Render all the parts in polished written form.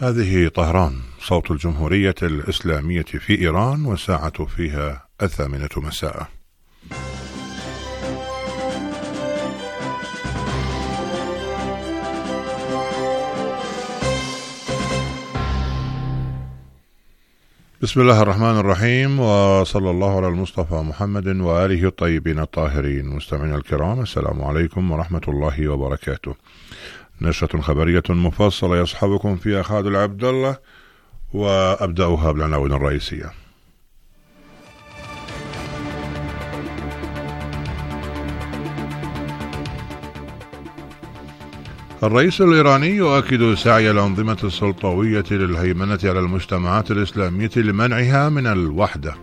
هذه طهران، صوت الجمهورية الإسلامية في إيران، والساعة فيها 8 مساء. بسم الله الرحمن الرحيم، وصلى الله على المصطفى محمد وآله الطيبين الطاهرين. مستمعينا الكرام، السلام عليكم ورحمة الله وبركاته. نشرة خبرية مفصلة يصحبكم فيها خالد العبد الله، وأبدأها بالعناوين الرئيسية. الرئيس الإيراني يؤكد سعي الأنظمة السلطوية للهيمنة على المجتمعات الإسلامية لمنعها من الوحدة.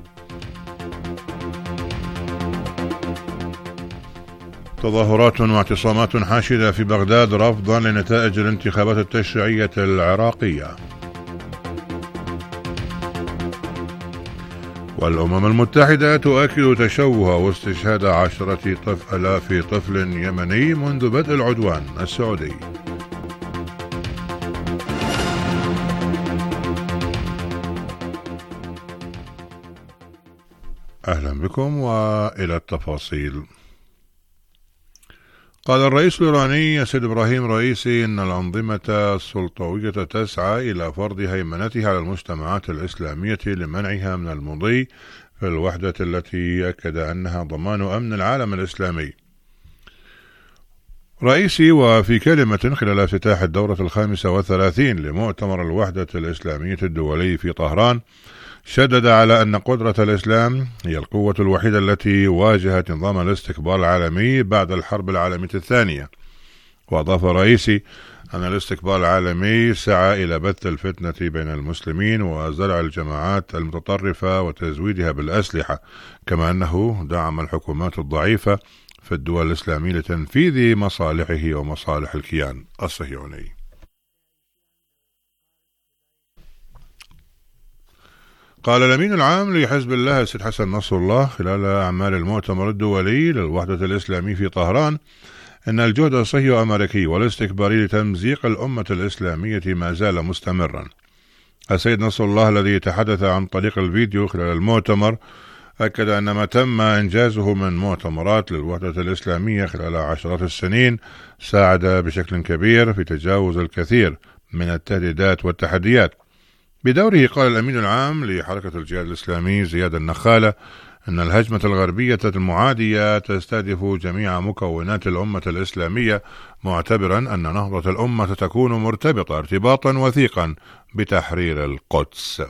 تظاهرات واعتصامات حاشدة في بغداد رفضا لنتائج الانتخابات التشريعية العراقية. والأمم المتحدة تؤكد تشوه واستشهاد 10,000 طفل يمني منذ بدء العدوان السعودي. أهلا بكم وإلى التفاصيل. قال الرئيس الإيراني سيد إبراهيم رئيسي إن الأنظمة السلطوية تسعى إلى فرض هيمنتها على المجتمعات الإسلامية لمنعها من المضي في الوحدة التي أكد أنها ضمان أمن العالم الإسلامي. رئيسي وفي كلمة خلال افتتاح الدورة 35 لمؤتمر الوحدة الإسلامية الدولي في طهران، شدد على أن قدرة الإسلام هي القوة الوحيدة التي واجهت نظام الاستكبار العالمي بعد الحرب العالمية الثانية. وأضاف رئيسي أن الاستكبار العالمي سعى إلى بث الفتنة بين المسلمين وزرع الجماعات المتطرفة وتزويدها بالأسلحة، كما أنه دعم الحكومات الضعيفة في الدول الإسلامية لتنفيذ مصالحه ومصالح الكيان الصهيوني. قال الأمين العام لحزب الله السيد حسن نصر الله خلال أعمال المؤتمر الدولي للوحدة الإسلامي في طهران أن الجهد الصهيوني الأمريكي والاستكباري لتمزيق الأمة الإسلامية ما زال مستمرا. السيد نصر الله الذي تحدث عن طريق الفيديو خلال المؤتمر أكد أن ما تم إنجازه من مؤتمرات للوحدة الإسلامية خلال عشرات السنين ساعد بشكل كبير في تجاوز الكثير من التهديدات والتحديات. بدوره قال الأمين العام لحركة الجهاد الإسلامي زياد النخالة أن الهجمة الغربية المعادية تستهدف جميع مكونات الأمة الإسلامية، معتبرا أن نهضة الأمة ستكون مرتبطة ارتباطا وثيقا بتحرير القدس.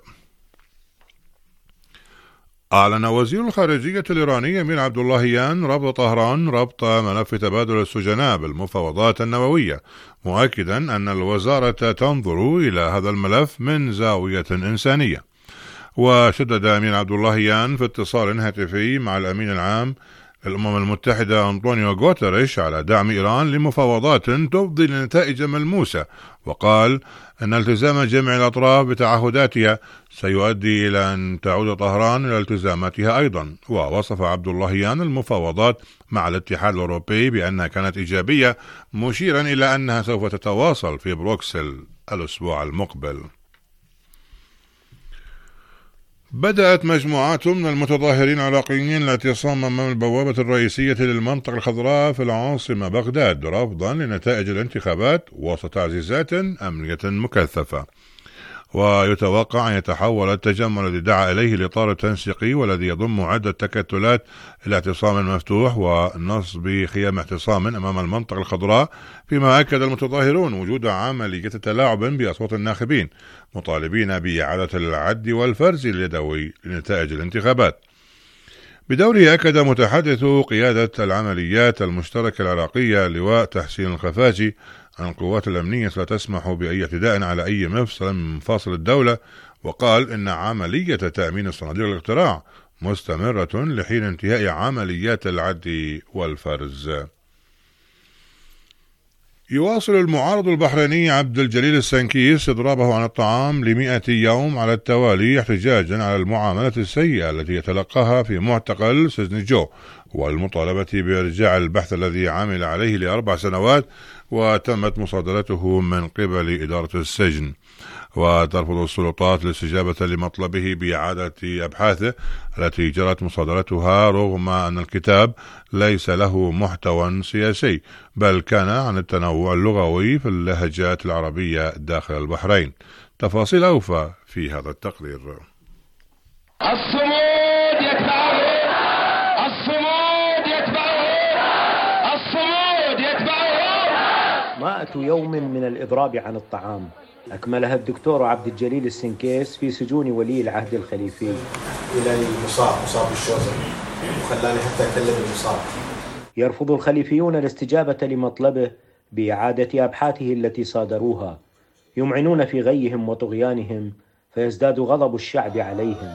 أعلن وزير الخارجية الإيراني أمير عبد اللهيان ربط طهران ربط ملف تبادل السجناء بالمفاوضات النووية، مؤكدا أن الوزارة تنظر إلى هذا الملف من زاوية إنسانية. وشدد أمير عبد اللهيان في اتصال هاتفي مع الأمين العام للأمم المتحدة أنطونيو غوتريش على دعم إيران لمفاوضات تفضي لنتائج ملموسة، وقال أن التزام جميع الأطراف بتعهداتها سيؤدي إلى أن تعود طهران إلى التزاماتها أيضا. ووصف عبد اللهيان المفاوضات مع الاتحاد الأوروبي بأنها كانت إيجابية، مشيرا إلى أنها سوف تتواصل في بروكسل الأسبوع المقبل. بدأت مجموعات من المتظاهرين العراقيين الاعتصام أمام البوابة الرئيسية للمنطقة الخضراء في العاصمة بغداد رفضا لنتائج الانتخابات وسط تعزيزات أمنية مكثفة. ويتوقع أن يتحول التجمع الذي دعا إليه الإطار التنسيقي والذي يضم عدة تكتلات الاعتصام المفتوح ونصب خيام اعتصام أمام المنطقة الخضراء، فيما أكد المتظاهرون وجود عملية تلاعب بأصوات الناخبين، مطالبين بإعادة العد والفرز اليدوي لنتائج الانتخابات. بدوره أكد متحدث قيادة العمليات المشتركة العراقية لواء تحسين الخفاجي أن القوات الأمنية لا تسمح بأي اعتداء على أي مفصل من مفاصل الدولة، وقال إن عملية تأمين صناديق الاقتراع مستمرة لحين انتهاء عمليات العد والفرز. يواصل المعارض البحريني عبد الجليل السنكيس إضرابه عن الطعام ل100 يوم على التوالي احتجاجا على المعاملة السيئة التي يتلقاها في معتقل سجن جو، والمطالبة بإرجاع البحث الذي عمل عليه ل4 سنوات وتمت مصادرته من قبل إدارة السجن. وترفض السلطات الاستجابة لمطلبه بإعادة أبحاثه التي جرت مصادرتها، رغم أن الكتاب ليس له محتوى سياسي بل كان عن التنوع اللغوي في اللهجات العربية داخل البحرين. تفاصيل أوفى في هذا التقرير. الصمود يتبعه، الصمود يتبعه، الصمود يتبعه. 100 يوم من الإضراب عن الطعام أكملها الدكتور عبد الجليل السنكيس في سجون ولي العهد الخليفي. إلى مصاب بالشوزر وخلاني حتى أكلم المصاب. يرفض الخليفيون الاستجابة لمطلبه بإعادة أبحاثه التي صادروها، يمعنون في غيهم وطغيانهم فيزداد غضب الشعب عليهم.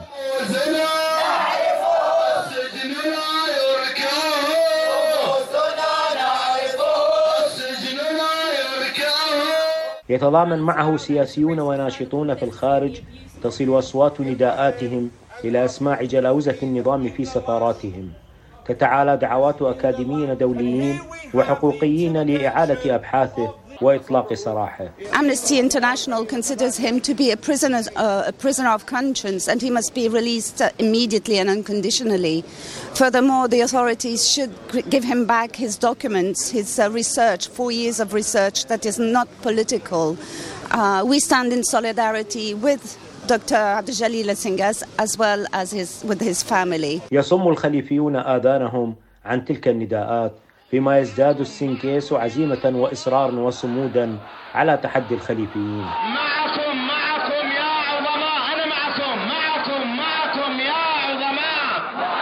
يتضامن معه سياسيون وناشطون في الخارج تصل أصوات نداءاتهم إلى أسماع جلاوزة النظام في سفاراتهم. تتعالى دعوات أكاديميين دوليين وحقوقيين لإعادة أبحاثه وإطلاق سراحه. Amnesty International considers him to be a prisoner of conscience, and he must be released immediately and unconditionally. Furthermore, the authorities should give him back his documents, his research, 4 years of research that is not political. We stand in solidarity with Dr. Abdul Jalil Al-Singas as well as with his family. يصم الخليفيون آذانهم عن تلك النداءات، فيما يزداد السنكيس عزيمة وإصرارا وصمودا على تحدي الخليفيين. معكم يا عظماء، أنا معكم يا عظماء.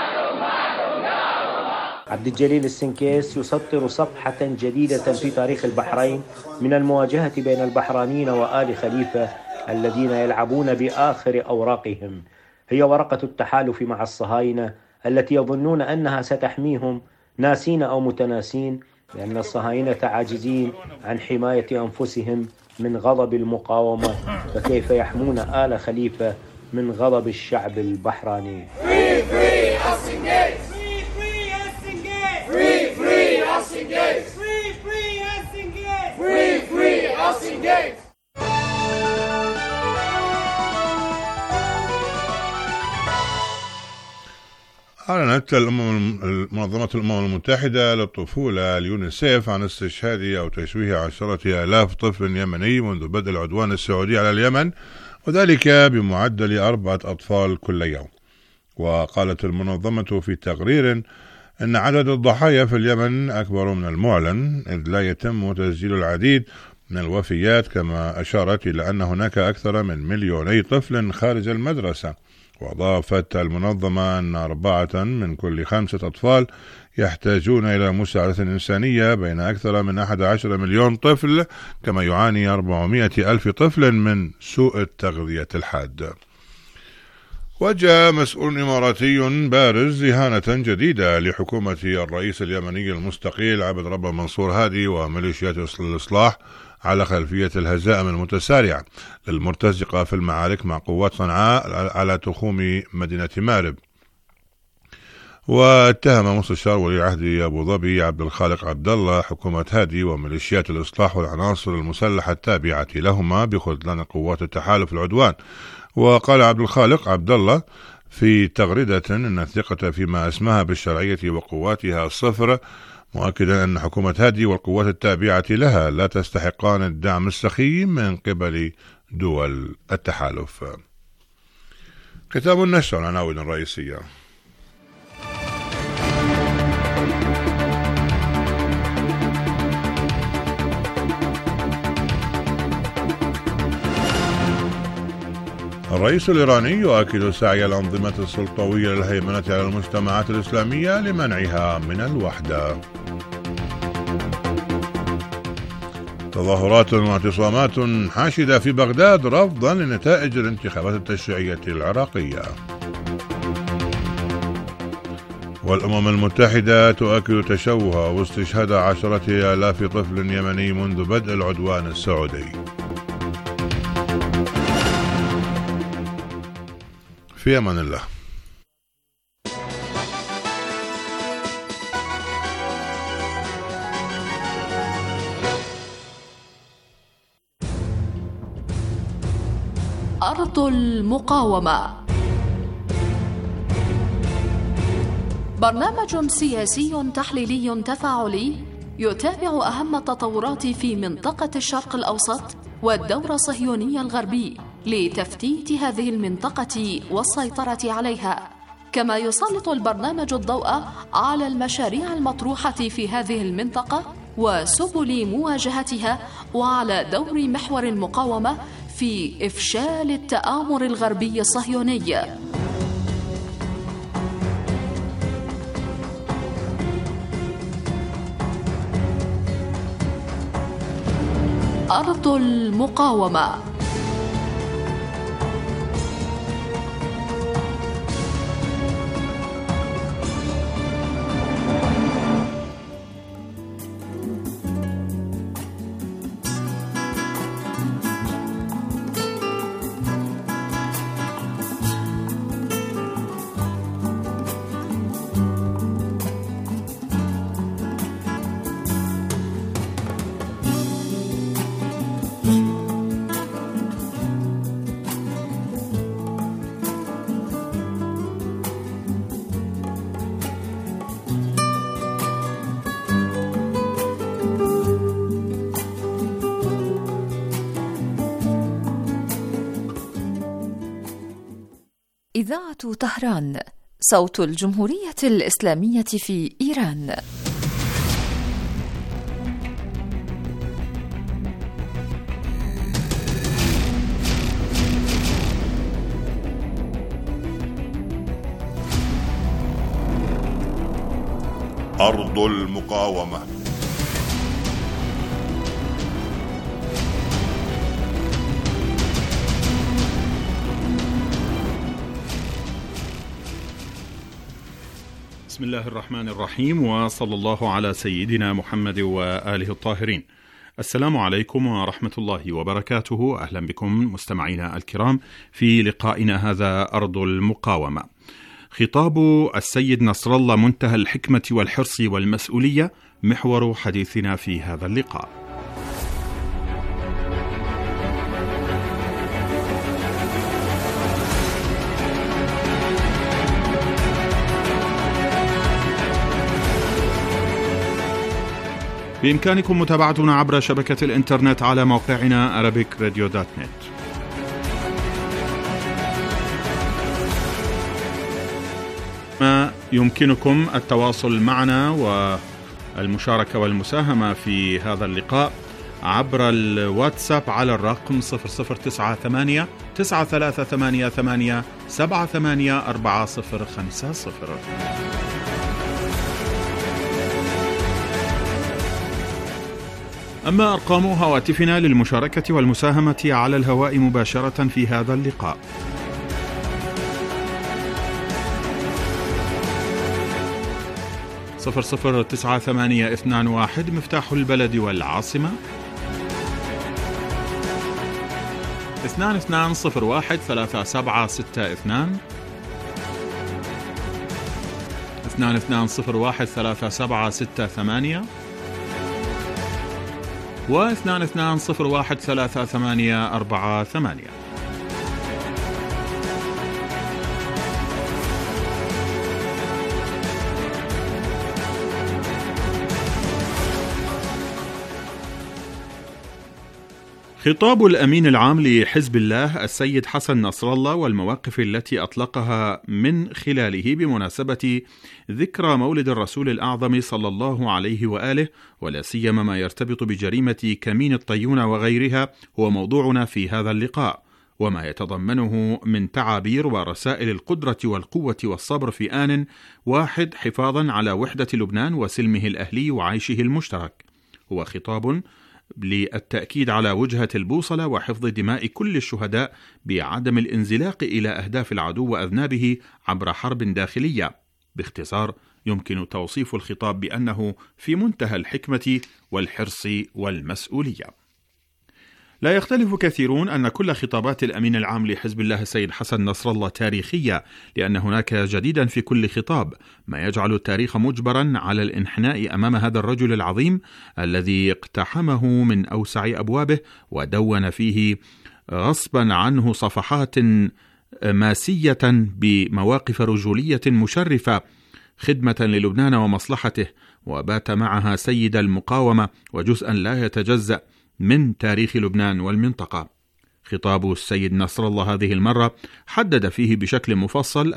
عبد الجليل السنكيس يسطر صفحة جديدة في تاريخ البحرين من المواجهة بين البحرانيين وآل خليفة الذين يلعبون بآخر أوراقهم. هي ورقة التحالف مع الصهاينة التي يظنون أنها ستحميهم، ناسين أو متناسين، لأن الصهاينة عاجزين عن حماية أنفسهم من غضب المقاومة، فكيف يحمون آل خليفة من غضب الشعب البحراني؟ أعلنت منظمة الأمم المتحدة للطفولة اليونيسيف عن استشهاد أو تشويه 10,000 طفل يمني منذ بدء العدوان السعودي على اليمن، وذلك بمعدل 4 أطفال كل يوم. وقالت المنظمة في تقرير أن عدد الضحايا في اليمن أكبر من المعلن، إذ لا يتم تسجيل العديد من الوفيات، كما أشارت إلى أن هناك أكثر من 2,000,000 طفل خارج المدرسة. وأضافت المنظمة أن 4 من كل 5 أطفال يحتاجون إلى مساعدة إنسانية، بين أكثر من 11 مليون طفل، كما يعاني 400,000 طفل من سوء التغذية الحاد. وجه مسؤول إماراتي بارز إهانة جديدة لحكومة الرئيس اليمني المستقيل عبد ربه منصور هادي وميليشيات الإصلاح على خلفية الهزائم المتسارعة للمرتزقة في المعارك مع قوات صنعاء على تخوم مدينة مارب. واتهم مستشار ولي العهد أبو ظبي عبد الخالق عبد الله حكومة هادي وميليشيات الإصلاح والعناصر المسلحة التابعة لهما بخذلان قوات التحالف العدوان. وقال عبد الخالق عبد الله في تغريدة أن الثقة فيما اسمها بالشرعية وقواتها صفر، مؤكدا أن حكومة هادي والقوات التابعة لها لا تستحقان الدعم السخي من قبل دول التحالف. كتاب النشر العناوين الرئيسية. الرئيس الإيراني يؤكد سعي الأنظمة السلطوية للهيمنة على المجتمعات الإسلامية لمنعها من الوحدة. تظاهرات واعتصامات حاشدة في بغداد رفضا لنتائج الانتخابات التشريعية العراقية. والأمم المتحدة تؤكد تشوه واستشهاد 10,000 طفل يمني منذ بدء العدوان السعودي. في أمان الله. أرض المقاومة، برنامج سياسي تحليلي تفاعلي يتابع أهم التطورات في منطقة الشرق الأوسط والدور الصهيوني الغربي لتفتيت هذه المنطقة والسيطرة عليها، كما يسلط البرنامج الضوء على المشاريع المطروحة في هذه المنطقة وسبل مواجهتها، وعلى دور محور المقاومة في إفشال التآمر الغربي الصهيوني. أرض المقاومة. إذاعة طهران، صوت الجمهورية الإسلامية في إيران. أرض المقاومة. بسم الله الرحمن الرحيم، وصلى الله على سيدنا محمد وآله الطاهرين. السلام عليكم ورحمة الله وبركاته. أهلا بكم مستمعينا الكرام في لقائنا هذا أرض المقاومة. خطاب السيد نصر الله منتهى الحكمة والحرص والمسؤولية محور حديثنا في هذا اللقاء. بإمكانكم متابعتنا عبر شبكة الإنترنت على موقعنا arabicradio.net. ما يمكنكم التواصل معنا والمشاركة والمساهمة في هذا اللقاء عبر الواتساب على الرقم 0098 9388 784050. أما أرقام هواتفنا للمشاركة والمساهمة على الهواء مباشرة في هذا اللقاء: 009821 مفتاح البلد والعاصمة، 2201 3762 2201 3768 و 2201 3848. خطاب الأمين العام لحزب الله السيد حسن نصر الله والمواقف التي أطلقها من خلاله بمناسبة ذكرى مولد الرسول الأعظم صلى الله عليه وآله، ولا سيما ما يرتبط بجريمة كمين الطيونة وغيرها، هو موضوعنا في هذا اللقاء، وما يتضمنه من تعابير ورسائل القدرة والقوة والصبر في آن واحد حفاظا على وحدة لبنان وسلمه الأهلي وعيشه المشترك. هو خطاب للتأكيد على وجهة البوصلة وحفظ دماء كل الشهداء بعدم الانزلاق إلى أهداف العدو وأذنابه عبر حرب داخلية. باختصار، يمكن توصيف الخطاب بأنه في منتهى الحكمة والحرص والمسؤولية. لا يختلف كثيرون أن كل خطابات الأمين العام لحزب الله السيد حسن نصر الله تاريخية، لأن هناك جديدا في كل خطاب، ما يجعل التاريخ مجبرا على الانحناء أمام هذا الرجل العظيم الذي اقتحمه من أوسع أبوابه ودون فيه غصبا عنه صفحات ماسية بمواقف رجولية مشرفة خدمة للبنان ومصلحته، وبات معها سيد المقاومة وجزءا لا يتجزأ من تاريخ لبنان والمنطقة. خطاب السيد نصر الله هذه المرة حدد فيه بشكل مفصل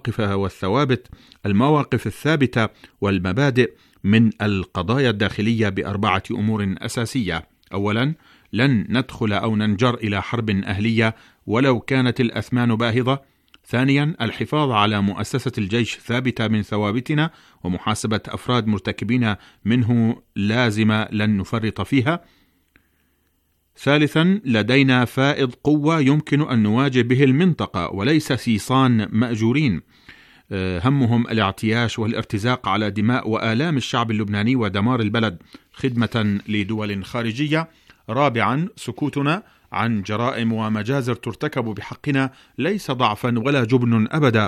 المواقف الثابتة والمبادئ من القضايا الداخلية ب4 أمور أساسية. أولا، لن ندخل أو ننجر إلى حرب أهلية ولو كانت الأثمان باهظة. ثانيا، الحفاظ على مؤسسة الجيش ثابتة من ثوابتنا، ومحاسبة أفراد مرتكبين منه لازمة لن نفرط فيها. ثالثا، لدينا فائض قوة يمكن أن نواجه به المنطقة وليس سيصان مأجورين همهم الاعتياش والارتزاق على دماء وآلام الشعب اللبناني ودمار البلد خدمة لدول خارجية. رابعا، سكوتنا عن جرائم ومجازر ترتكب بحقنا ليس ضعفا ولا جبن أبدا،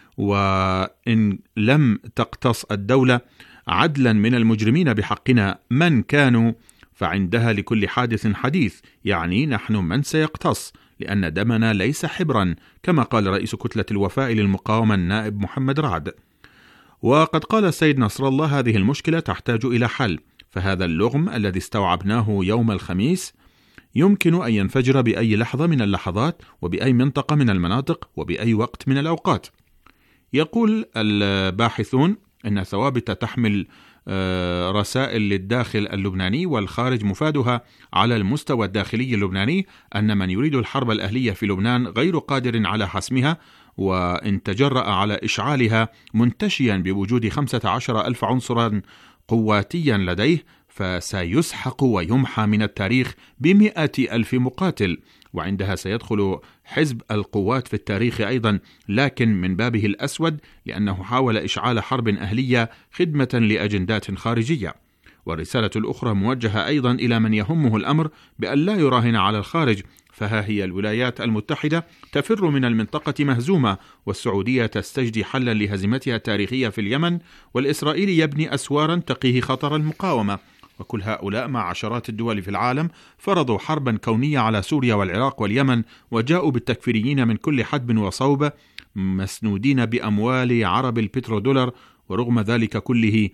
وإن لم تقتص الدولة عدلا من المجرمين بحقنا من كانوا فعندها لكل حادث حديث، يعني نحن من سيقتص، لأن دمنا ليس حبرا، كما قال رئيس كتلة الوفاء للمقاومة النائب محمد رعد. وقد قال السيد نصر الله هذه المشكلة تحتاج إلى حل، فهذا اللغم الذي استوعبناه يوم الخميس يمكن أن ينفجر بأي لحظة من اللحظات وبأي منطقة من المناطق وبأي وقت من الأوقات. يقول الباحثون أن ثوابت تحمل رسائل للداخل اللبناني والخارج، مفادها على المستوى الداخلي اللبناني أن من يريد الحرب الأهلية في لبنان غير قادر على حسمها، وإن تجرأ على إشعالها منتشيا بوجود 15,000 عنصرا قواتيا لديه فسيسحق ويمحى من التاريخ ب100,000 مقاتل، وعندها سيدخل حزب القوات في التاريخ أيضا، لكن من بابه الأسود، لأنه حاول إشعال حرب أهلية خدمة لأجندات خارجية. والرسالة الأخرى موجهة أيضا إلى من يهمه الأمر بأن لا يراهن على الخارج، فها هي الولايات المتحدة تفر من المنطقة مهزومة، والسعودية تستجدي حلا لهزيمتها التاريخية في اليمن، والإسرائيل يبني أسوارا تقيه خطر المقاومة. وكل هؤلاء مع عشرات الدول في العالم فرضوا حربا كونية على سوريا والعراق واليمن، وجاءوا بالتكفيريين من كل حدب وصوب مسنودين بأموال عرب البترودولار، ورغم ذلك كله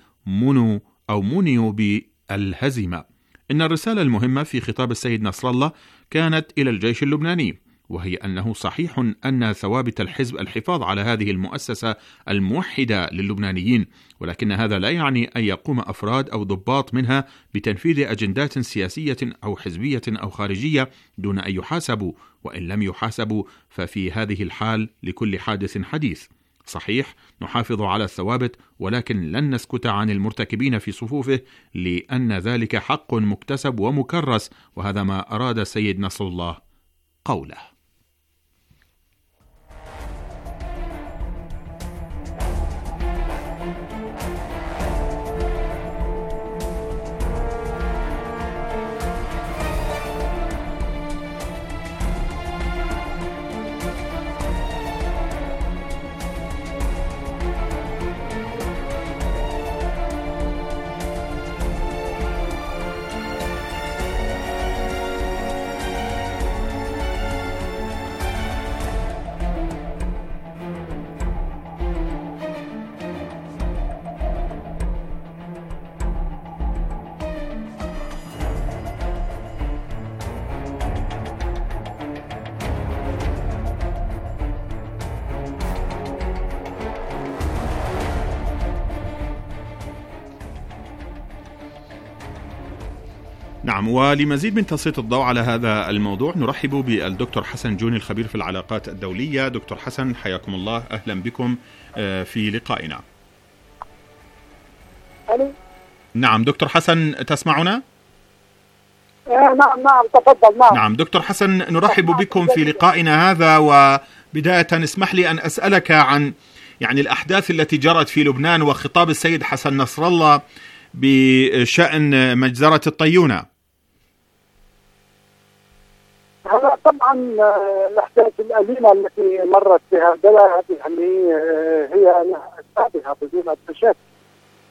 منيوا بالهزيمة. إن الرسالة المهمة في خطاب السيد نصر الله كانت إلى الجيش اللبناني، وهي أنه صحيح أن ثوابت الحزب الحفاظ على هذه المؤسسة الموحدة للبنانيين، ولكن هذا لا يعني أن يقوم أفراد أو ضباط منها بتنفيذ أجندات سياسية أو حزبية أو خارجية دون أن يحاسبوا، وإن لم يحاسبوا ففي هذه الحال لكل حادث حديث. صحيح نحافظ على الثوابت، ولكن لن نسكت عن المرتكبين في صفوفه، لأن ذلك حق مكتسب ومكرس، وهذا ما أراد السيد نصر الله قوله. نعم، ولمزيد من تسليط الضوء على هذا الموضوع نرحب بالدكتور حسن جوني الخبير في العلاقات الدولية. دكتور حسن حياكم الله، أهلا بكم في لقائنا. ألو. نعم دكتور حسن، تسمعنا؟ نعم تفضل. نعم دكتور حسن، نرحب بكم في لقائنا هذا، وبداية اسمح لي أن أسألك عن الأحداث التي جرت في لبنان وخطاب السيد حسن نصر الله بشأن مجزرة الطيونة. هذا طبعا الأحداث الأليمة التي مرت بها البلد هي أسبابها بدون شك.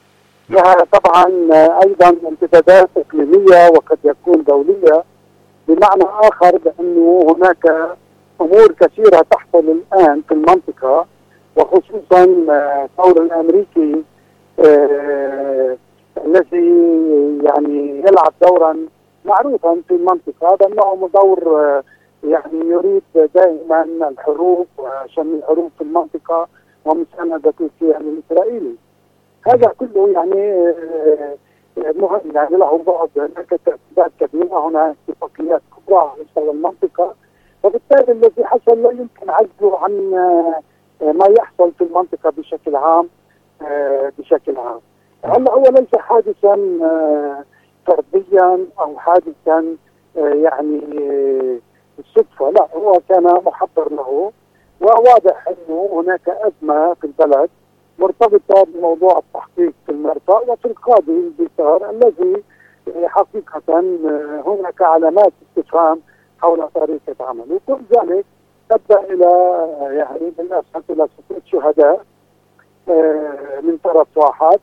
لها طبعا أيضا امتدادات إقليمية وقد يكون دولية بمعنى آخر بأنه هناك أمور كثيرة تحصل الآن في المنطقة، وخصوصا الثور الأمريكي الذي يعني يلعب دورا معروفا في المنطقة، بأنه دور يعني يريد دائما الحروب وشن الحروب في المنطقة ومساندة الكيان الإسرائيلي. هذا كله يعني مهم، يعني له بعد، هناك تأثيرات كبيرة، هناك اتفاقيات كبرى على مستوى المنطقة، وبالتالي الذي حصل لا يمكن عزله عن ما يحصل في المنطقة بشكل عام. هلا هو ليس حادثا فرديا أو حادثا يعني الصدفة، لا، هو كان محضر له، وواضح أنه هناك أزمة في البلد مرتبطة بموضوع التحقيق في المرفأ وفي القاضي البيطار الذي حقيقة هناك علامات استفهام حول طريقة عمله، وكل ذلك أدى إلى يعني بالأسف إلى سقوط شهداء من طرف واحد،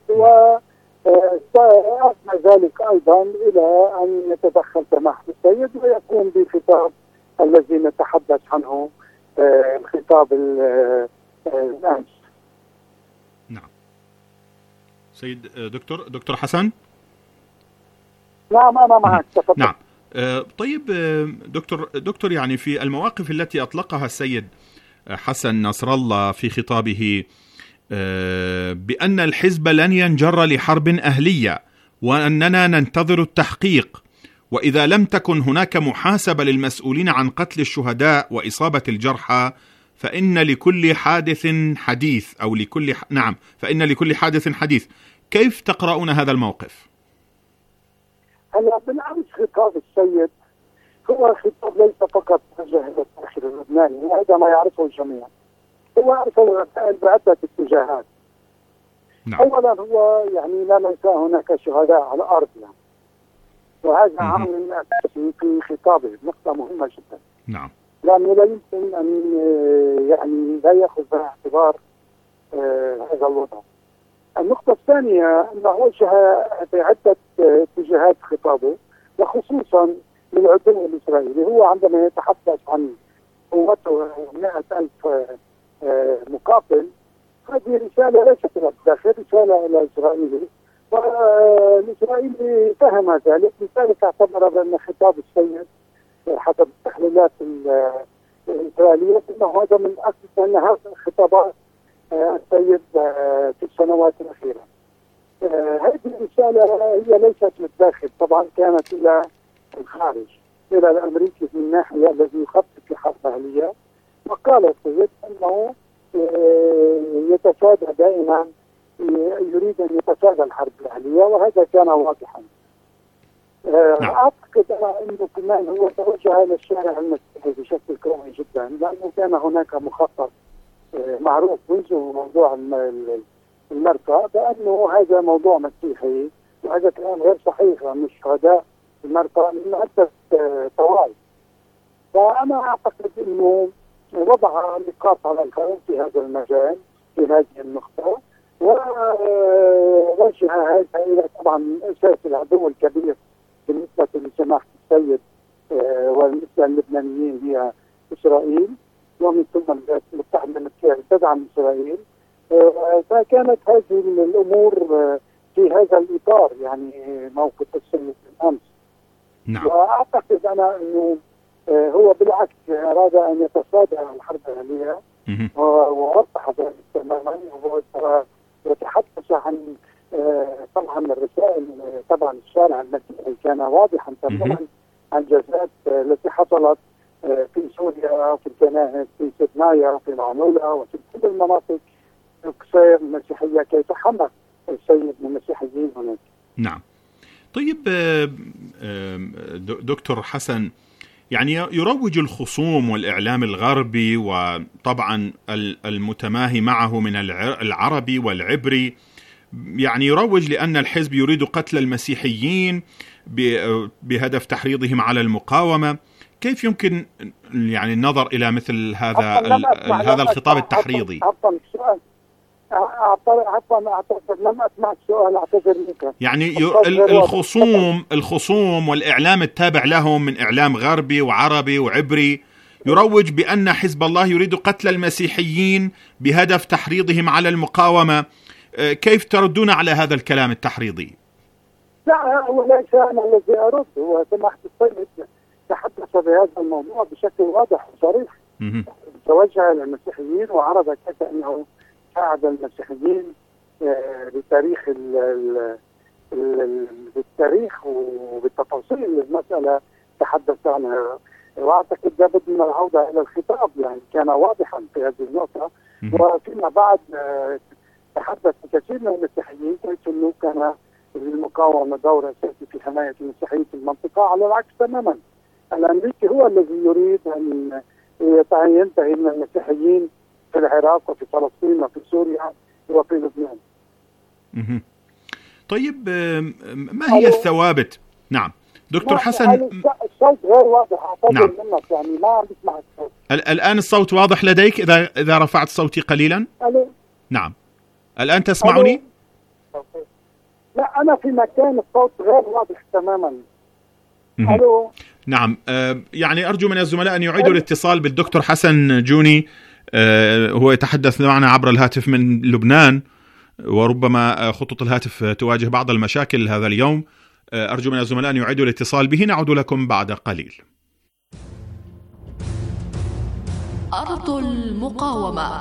وأدى ذلك أيضا إلى أن يتدخل سماحة السيد ويقوم بخطاب الذي نتحدث عنه، الخطاب الأمس. نعم سيد دكتور حسن. نعم أنا معك، تفضل. نعم. طيب دكتور، يعني في المواقف التي أطلقها السيد حسن نصر الله في خطابه بأن الحزب لن ينجر لحرب أهلية وأننا ننتظر التحقيق، وإذا لم تكن هناك محاسبة للمسؤولين عن قتل الشهداء وإصابة الجرحى فإن لكل حادث حديث أو فإن لكل حادث حديث. كيف تقرؤون هذا الموقف؟ هلا بالأمس خطاب السيد هو خطاب ليس فقط موجه إلى الداخل اللبناني، وهذا ما يعرفه الجميع. هو أرسل رسائل بعدة اتجاهات. نعم. أولا هو يعني لا ننسى هناك شهداء على الأرض يعني. وهذا عامل أساسي في خطابه، نقطة مهمة جدا. نعم. لأنه لا يمكن أن يعني لا يأخذ باعتبار هذا الوضع. النقطة الثانية أنه وجه بعدة اتجاهات خطابه، وخصوصا للعدو الإسرائيلي. هو عندما يتحدث عن قوته 100,000 مقاتل، هذه رسالة ليست إلى الداخل، رسالة إلى إسرائيل، والإسرائيلي فهم ذلك، لذلك اعتبر بأن خطاب السيد حسب التحليلات الإسرائيلية أنه هذا من أكثر أن هذا خطابات السيد في السنوات الأخيرة. هذه الرسالة هي ليست للداخل، طبعا كانت إلى الخارج، إلى الأمريكي من الناحية الذي يخطط لحرب أهلية. وقال السيد أنه يتفادى دائما، يريد أن يتفادى الحرب الأهلية، وهذا كان واضحا. أعتقد أنه كمان هو توجه إلى الشارع المسيحي بشكل قوي جدا، لأنه كان هناك مخطط معروف منذ موضوع المرفأ بأنه هذا موضوع مسيحي، وهذا كلام غير صحيح، أن الشهداء المرفأ من عدة طوائف. فأنا أعتقد أنه وضع نقاط على الخير في هذا المجال في هذه النقطة، ووجه هذا إلى طبعا أساس العدو الكبير بالنسبة لسماحة السيد وبالنسبة للبنانيين هي إسرائيل، ومن ثم الولايات المتحدة التي تدعم إسرائيل. فكانت هذه الأمور في هذا الإطار، يعني موقف السيد الأمس. نعم. وأعتقد أنا أنه هو بالعكس أراد أن يتصادى الحرب الأهلية، ووضح ذلك تماما، وتحدث عن طبعا الرسائل، طبعا الشارع المسيحي كان واضحا تماما عن الجزات التي حصلت في سوريا، في الكنائس، في سيدنايا، وفي العنولة، وفي كل المناطق القصير المسيحية، كيف حمى السيد من المسيحيين هناك. نعم. طيب دكتور حسن، يعني يروج الخصوم والإعلام الغربي وطبعا المتماهي معه من العربي والعبري، يعني يروج لأن الحزب يريد قتل المسيحيين بهدف تحريضهم على المقاومة. كيف يمكن يعني النظر إلى مثل هذا الخطاب التحريضي؟ عفوا أعتذر، لم أسمع السؤال، أعتذر منك. يعني الخصوم والإعلام التابع لهم من إعلام غربي وعربي وعبري يروج بأن حزب الله يريد قتل المسيحيين بهدف تحريضهم على المقاومة. كيف تردون على هذا الكلام التحريضي؟ لا، هو ليس أنا الذي أرد، هو سماحة السيد تحدث بهذا الموضوع بشكل واضح وصريح، توجه للمسيحيين وعرض كيف أنه ساعد المسيحيين بالتاريخ وبالتفاصيل المسألة تحدث عنها، وأعتقد لابد من العودة إلى الخطاب، يعني كان واضحا في هذه النقطة. وفيما بعد تحدث كثير من المسيحيين كيف أنه كان للمقاومة دور أساسي في حماية المسيحيين في المنطقة، على العكس تماما. الأمريكي هو الذي يريد أن ينتهي من المسيحيين في العراق وفي فلسطين وفي سوريا وفي لبنان. طيب، ما هي الثوابت؟ نعم دكتور حسن، الصوت غير واضح، أعتذر نعم. منك، يعني ما عم بسمع الصوت. الآن الصوت واضح لديك إذا رفعت صوتي قليلا؟ ألو. نعم، الآن تسمعني؟ لا، أنا في مكان الصوت غير واضح تماما. ألو. نعم، يعني أرجو من الزملاء أن يعيدوا الاتصال بالدكتور حسن جوني، هو يتحدث معنا عبر الهاتف من لبنان، وربما خطوط الهاتف تواجه بعض المشاكل هذا اليوم. أرجو من الزملاء أن يعيدوا الاتصال به. نعود لكم بعد قليل. أرض المقاومة،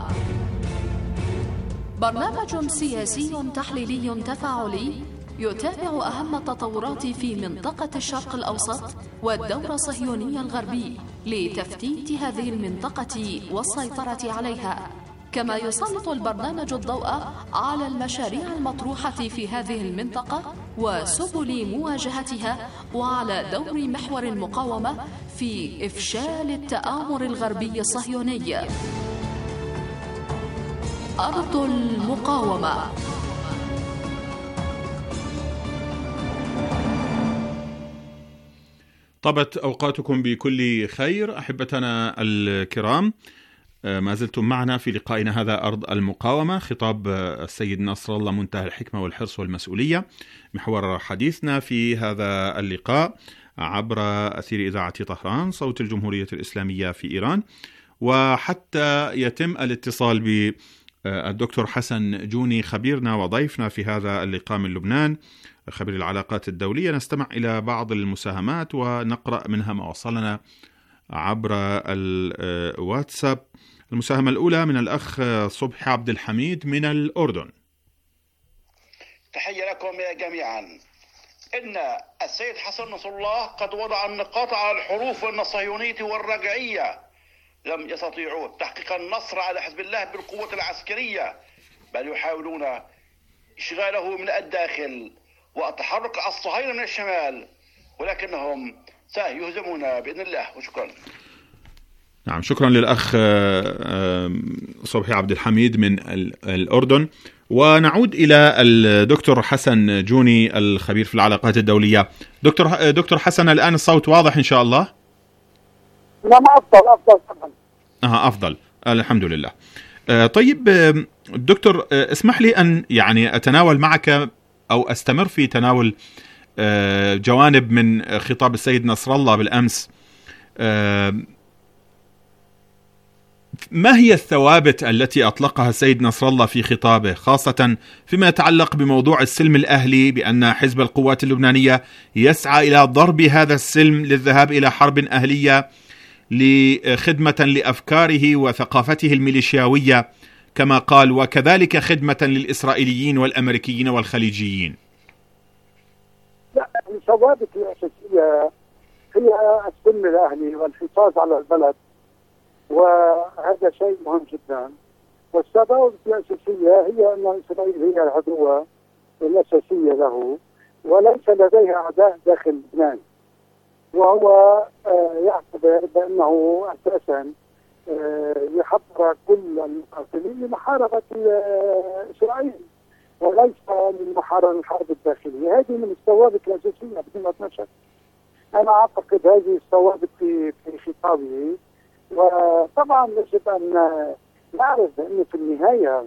برنامج سياسي تحليلي تفاعلي يتابع أهم التطورات في منطقة الشرق الأوسط والدور الصهيوني الغربي لتفتيت هذه المنطقة والسيطرة عليها، كما يسلط البرنامج الضوء على المشاريع المطروحة في هذه المنطقة وسبل مواجهتها، وعلى دور محور المقاومة في إفشال التآمر الغربي الصهيوني. أرض المقاومة. طبت أوقاتكم بكل خير أحبتنا الكرام، ما زلتم معنا في لقائنا هذا أرض المقاومة، خطاب السيد نصر الله منتهى الحكمة والحرص والمسؤولية، محور حديثنا في هذا اللقاء عبر أثير إذاعة طهران صوت الجمهورية الإسلامية في إيران. وحتى يتم الاتصال بالدكتور حسن جوني خبيرنا وضيفنا في هذا اللقاء من لبنان، خبير العلاقات الدولية، نستمع إلى بعض المساهمات ونقرأ منها ما وصلنا عبر الواتساب. المساهمة الأولى من الأخ صبحي عبد الحميد من الأردن. تحية لكم جميعا. إن السيد حسن نصر الله قد وضع النقاط على الحروف الصهيونية والرجعية، لم يستطيعوا تحقيق النصر على حزب الله بالقوة العسكرية، بل يحاولون إشغاله من الداخل والتحرك الصهيوني من الشمال، ولكنهم سيهزمون بإذن الله. وشكرا. نعم، شكرا للأخ صبحي عبد الحميد من الأردن. ونعود إلى الدكتور حسن جوني الخبير في العلاقات الدولية. دكتور حسن، الآن الصوت واضح إن شاء الله؟ نعم، أفضل طبعا. أفضل، الحمد لله. طيب دكتور، اسمح لي أن يعني أتناول معك أو أستمر في تناول جوانب من خطاب السيد نصر الله بالأمس. ما هي الثوابت التي أطلقها السيد نصر الله في خطابه، خاصة فيما يتعلق بموضوع السلم الأهلي، بأن حزب القوات اللبنانية يسعى إلى ضرب هذا السلم للذهاب إلى حرب أهلية لخدمة لأفكاره وثقافته الميليشياوية كما قال، وكذلك خدمة للإسرائيليين والأمريكيين والخليجيين؟ لا، الثوابت الأساسية هي السلم الأهلي والحفاظ على البلد، وهذا شيء مهم جدا. والثوابت الأساسية هي أن إسرائيل هي العدوة الأساسية له، وليس لديها أعداء داخل لبنان، وهو يعتبر بأنه أساسا يحضر كل المقاتلين لمحاربة إسرائيل وليس للمحاربة الحرب الداخلية. هذه من الثوابت الأساسية بدون شك. أنا أعتقد هذه الثوابت في خطابه. وطبعا يجب أن نعرف أن في النهاية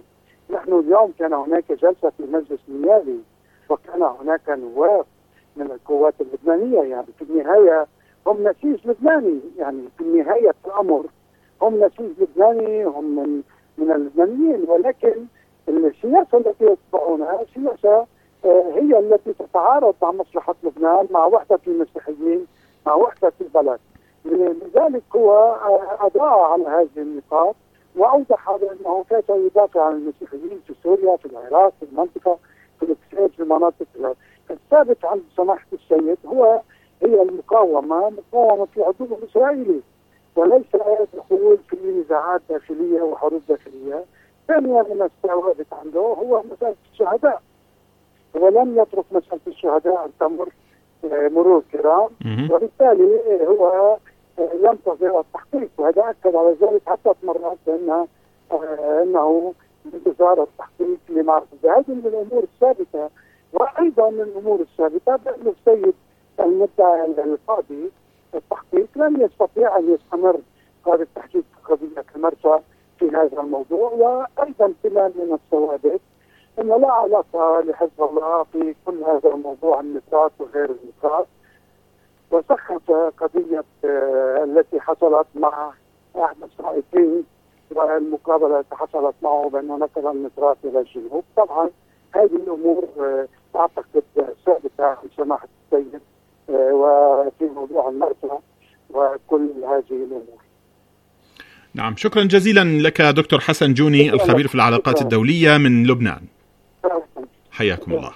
نحن اليوم كان هناك جلسة في المجلس النيابي، وكان هناك نواب من القوات اللبنانية، يعني في النهاية هم نسيج لبناني، يعني في نهاية الأمر هم نسيج لبناني، هم من اللبنانيين، ولكن السياسة التي يتبعونها سياسة هي التي تتعارض مع مصلحة لبنان، مع وحدة المسيحيين، مع وحدة البلد. لذلك هو أضاء على هذه النقاط وأوضح بأنه كيف يدافع عن المسيحيين في سوريا، في العراق، في المنطقة، في الاقتصاد، في المناطق. الثابت عند سماحة السيد هي المقاومة العدو الإسرائيلي، وليس دخول في نزاعات داخلية وحروب داخلية. ثانيا من الثوابت عنده هو مسألة الشهداء، ولم يترك مسألة الشهداء أن تمر مرور كرام، وبالتالي هو ينتظر التحقيق، وهذا أكد على ذلك حتى مرات أنه بانتظار التحقيق لمعرفة. هذه من الأمور الثابتة. وأيضا من الأمور الثابتة بأن السيد المدعي القاضي التحقيق لن يستطيع أن يستمر قاضي التحقيق في قضية المرسى في هذا الموضوع. وأيضا كمان من الثوابت أن لا علاقة لحزب الله في كل هذا الموضوع النقاط وغير النقاط، وسخف قضية التي حصلت مع أحد السائقين والمقابلة التي حصلت معه بأنه نقل النقاط إلى الجنوب. طبعا هذه الأمور أعتقد ثابتة عن سماحة السيد وفي موضوع المرسى وكل هذه الأمور. نعم، شكرا جزيلا لك دكتور حسن جوني الخبير في العلاقات الدولية من لبنان. حياكم الله.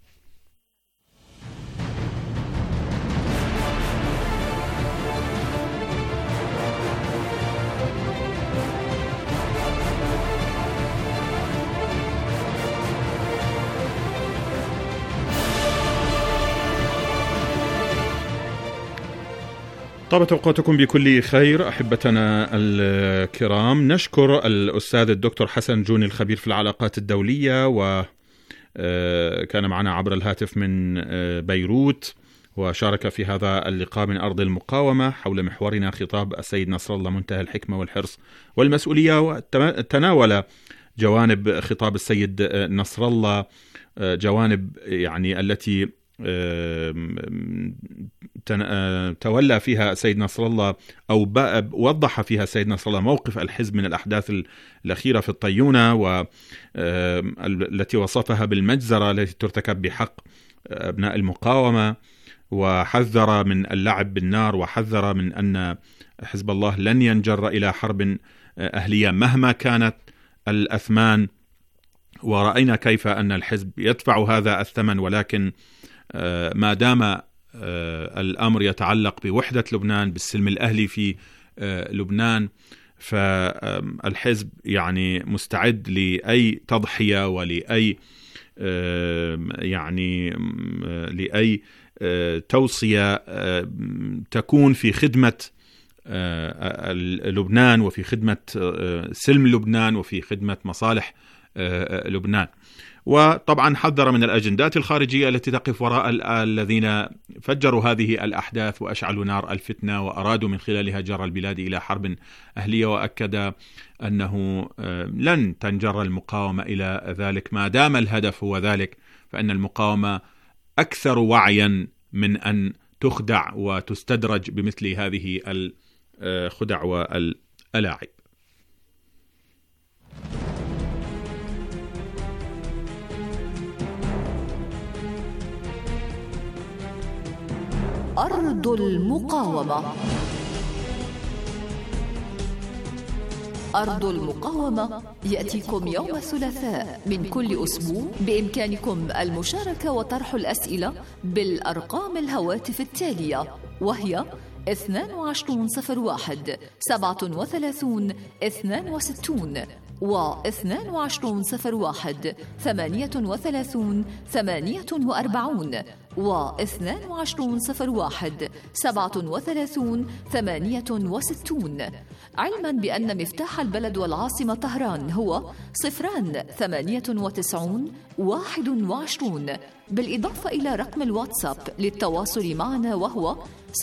طابت أوقاتكم بكل خير أحبتنا الكرام. نشكر الأستاذ الدكتور حسن جوني الخبير في العلاقات الدولية، وكان معنا عبر الهاتف من بيروت، وشارك في هذا اللقاء من أرض المقاومة حول محورنا خطاب السيد نصر الله منتهى الحكمة والحرص والمسؤولية، وتناول جوانب خطاب السيد نصر الله، جوانب يعني التي تولى فيها السيد نصر الله أو وضح فيها السيد نصر الله موقف الحزب من الأحداث الأخيرة في الطيونة، والتي وصفها بالمجزرة التي ترتكب بحق أبناء المقاومة، وحذر من اللعب بالنار، وحذر من أن حزب الله لن ينجر إلى حرب أهلية مهما كانت الأثمان. ورأينا كيف أن الحزب يدفع هذا الثمن، ولكن ما دام الأمر يتعلق بوحدة لبنان، بالسلم الأهلي في لبنان، فالحزب يعني مستعد لأي تضحية ولأي لأي توصية تكون في خدمة لبنان، وفي خدمة سلم لبنان، وفي خدمة مصالح لبنان. وطبعا حذر من الأجندات الخارجية التي تقف وراء الذين فجروا هذه الأحداث وأشعلوا نار الفتنة وأرادوا من خلالها جر البلاد إلى حرب أهلية، وأكد أنه لن تنجر المقاومة إلى ذلك ما دام الهدف هو ذلك، فإن المقاومة أكثر وعيا من أن تخدع وتستدرج بمثل هذه الخدع والألاعب. أرض المقاومة. أرض المقاومة يأتيكم يوم الثلاثاء من كل أسبوع. بإمكانكم المشاركة وطرح الأسئلة بالأرقام الهواتف التالية، وهي 2201 37 62 و2201 38 48 و2201 37 68. علما بأن مفتاح البلد والعاصمة طهران هو 098 21، بالإضافة إلى رقم الواتساب للتواصل معنا وهو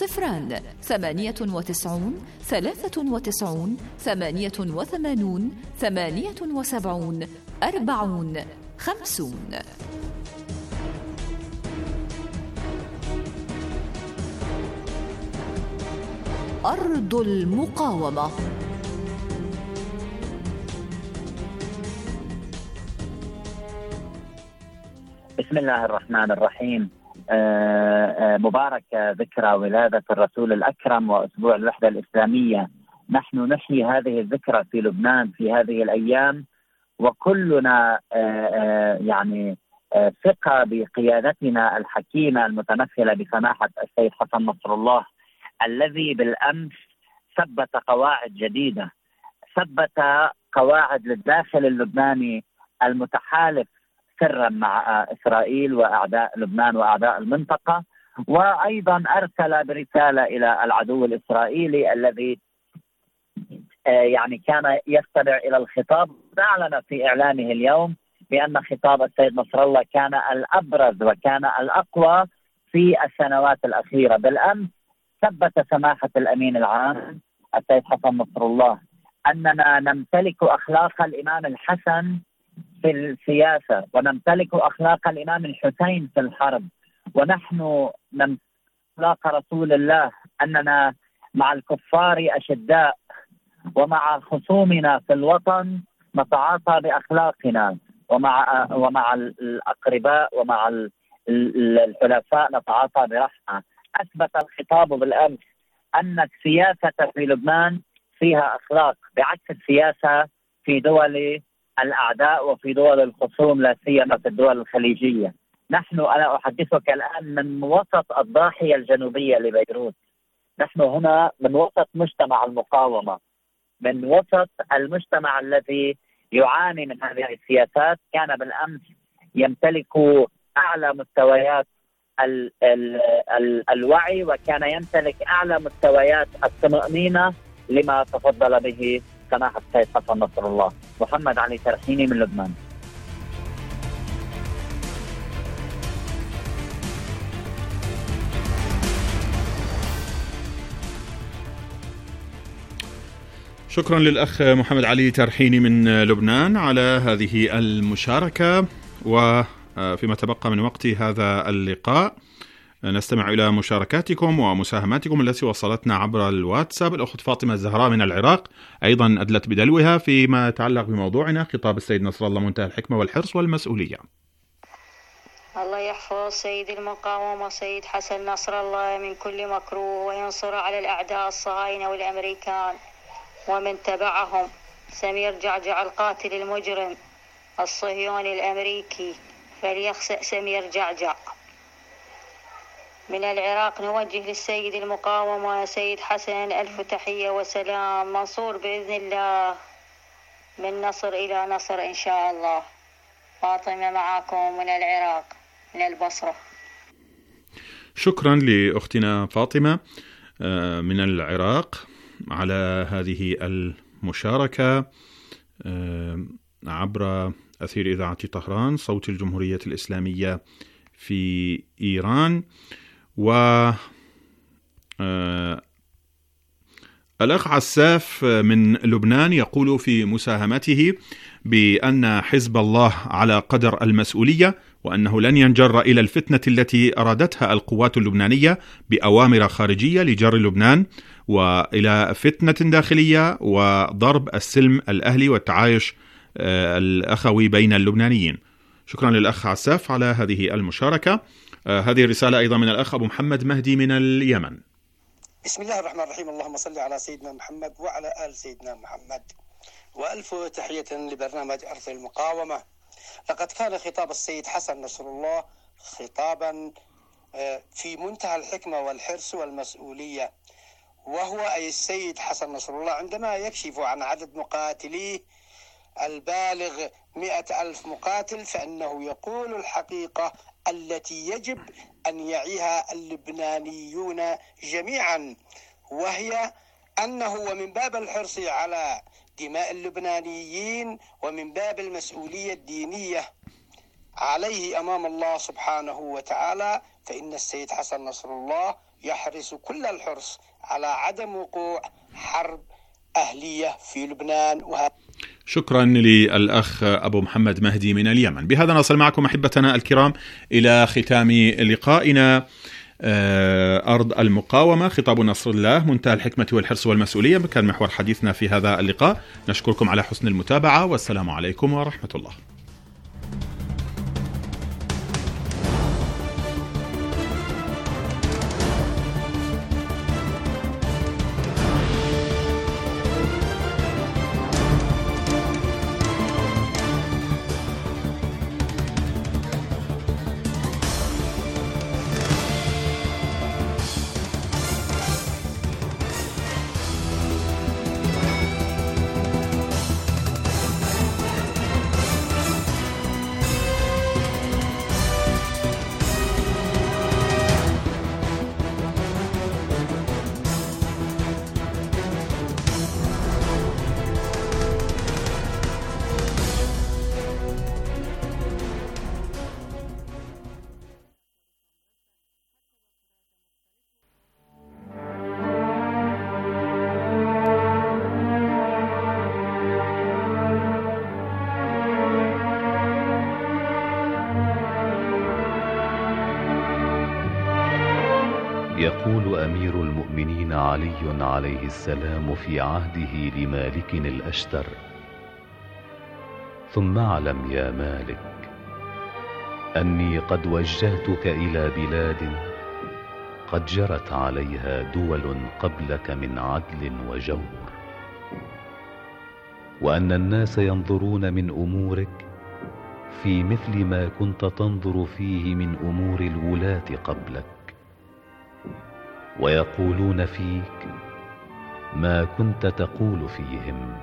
098 93 88 78 40 50. أرض المقاومة. بسم الله الرحمن الرحيم. مبارك ذكرى ولادة الرسول الأكرم وأسبوع الوحدة الإسلامية. نحن نحيي هذه الذكرى في لبنان في هذه الأيام، وكلنا يعني ثقة بقيادتنا الحكيمة المتمثلة بسماحة السيد حسن نصر الله، الذي بالأمس ثبت قواعد جديدة، ثبت قواعد للداخل اللبناني المتحالف سرا مع إسرائيل وأعداء لبنان وأعداء المنطقة، وأيضا أرسل برسالة إلى العدو الإسرائيلي الذي يعني كان يستمع إلى الخطاب. أعلن في إعلانه اليوم بأن خطاب السيد نصر الله كان الأبرز وكان الأقوى في السنوات الأخيرة. بالأمس ثبت سماحة الأمين العام السيد حسن نصر الله أننا نمتلك أخلاق الإمام الحسن في السياسة، ونمتلك أخلاق الإمام الحسين في الحرب، ونحن نمتلك أخلاق رسول الله أننا مع الكفار أشداء، ومع خصومنا في الوطن نتعاطى بأخلاقنا، ومع الأقرباء ومع الحلفاء نتعاطى برحمة. أثبت الخطاب بالأمس أن السياسة في لبنان فيها أخلاق، بعكس السياسة في دول الأعداء وفي دول الخصوم، لا سيما في الدول الخليجية. أنا أحدثك الآن من وسط الضاحية الجنوبية لبيروت. نحن هنا من وسط مجتمع المقاومة، من وسط المجتمع الذي يعاني من هذه السياسات. كان بالأمس يمتلك أعلى مستويات الوعي، وكان يمتلك أعلى مستويات الطمأنينة لما تفضل به سماحة السيد حسن نصر الله. محمد علي ترحيني من لبنان. شكرا للأخ محمد علي ترحيني من لبنان على هذه المشاركة. وفيما تبقى من وقت هذا اللقاء نستمع إلى مشاركاتكم ومساهماتكم التي وصلتنا عبر الواتساب. الأخت فاطمة الزهراء من العراق أيضا أدلت بدلوها فيما يتعلق بموضوعنا خطاب السيد نصر الله منتهى الحكمة والحرص والمسؤولية. الله يحفظ سيد المقاومة سيد حسن نصر الله من كل مكروه، وينصر على الأعداء الصهاينة والأمريكان ومن تبعهم. سمير جعجع القاتل المجرم الصهيوني الأمريكي فليخسأ سمير جعجع. من العراق نوجه للسيد المقاومة سيد حسن ألف تحية وسلام، منصور بإذن الله، من نصر إلى نصر إن شاء الله. فاطمة معكم من العراق من البصرة. شكرا لأختنا فاطمة من العراق على هذه المشاركة عبر أثير إذاعة طهران صوت الجمهورية الإسلامية في إيران. الأخ عساف من لبنان يقول في مساهمته بأن حزب الله على قدر المسؤولية، وأنه لن ينجر إلى الفتنة التي أرادتها القوات اللبنانية بأوامر خارجية لجر لبنان، وإلى فتنة داخلية وضرب السلم الأهلي والتعايش الأخوي بين اللبنانيين. شكرا للأخ عساف على هذه المشاركة. هذه الرسالة أيضا من الأخ أبو محمد مهدي من اليمن. بسم الله الرحمن الرحيم. اللهم صل على سيدنا محمد وعلى آل سيدنا محمد، وألف تحية لبرنامج أرض المقاومة. لقد كان خطاب السيد حسن نصر الله خطابا في منتهى الحكمة والحرص والمسؤولية، وهو أي السيد حسن نصر الله عندما يكشف عن عدد مقاتليه البالغ 100,000 مقاتل، فإنه يقول الحقيقة التي يجب أن يعيها اللبنانيون جميعا، وهي أنه ومن باب الحرص على دماء اللبنانيين ومن باب المسؤولية الدينية عليه أمام الله سبحانه وتعالى، فإن السيد حسن نصر الله يحرص كل الحرص على عدم وقوع حرب أهلية في لبنان. شكرا للأخ أبو محمد مهدي من اليمن. بهذا نصل معكم أحبتنا الكرام إلى ختام لقائنا أرض المقاومة، خطاب نصر الله منتهى الحكمة والحرص والمسؤولية، كان محور حديثنا في هذا اللقاء. نشكركم على حسن المتابعة، والسلام عليكم ورحمة الله. يقول أمير المؤمنين علي عليه السلام في عهده لمالك الأشتر: ثم اعلم يا مالك أني قد وجهتك إلى بلاد قد جرت عليها دول قبلك من عدل وجور، وأن الناس ينظرون من أمورك في مثل ما كنت تنظر فيه من أمور الولاة قبلك، ويقولون فيك ما كنت تقول فيهم،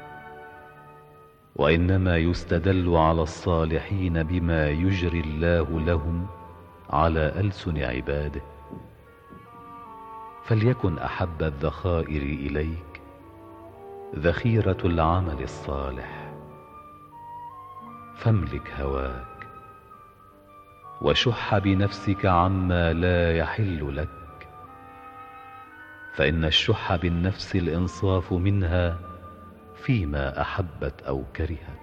وإنما يستدل على الصالحين بما يجري الله لهم على ألسن عباده. فليكن أحب الذخائر إليك ذخيرة العمل الصالح، فاملك هواك وشح بنفسك عما لا يحل لك، فإن الشح بالنفس الإنصاف منها فيما أحبت أو كرهت.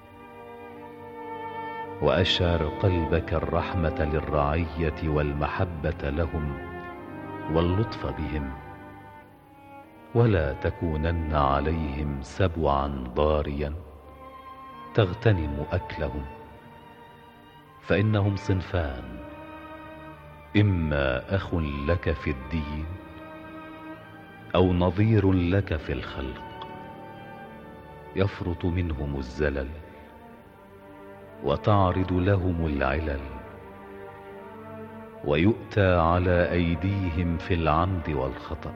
وأشعر قلبك الرحمة للرعية والمحبة لهم واللطف بهم، ولا تكونن عليهم سبعا ضاريا تغتنم أكلهم، فإنهم صنفان: إما أخ لك في الدين أو نظير لك في الخلق، يفرط منهم الزلل وتعرض لهم العلل، ويؤتى على أيديهم في العمد والخطأ،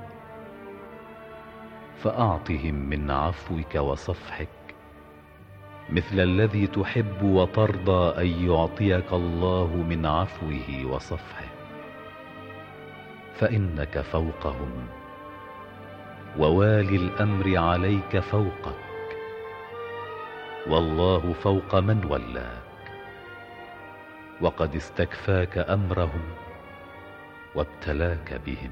فأعطهم من عفوك وصفحك مثل الذي تحب وترضى أن يعطيك الله من عفوه وصفحه، فإنك فوقهم، ووالي الأمر عليك فوقك، والله فوق من ولاك، وقد استكفاك أمرهم وابتلاك بهم.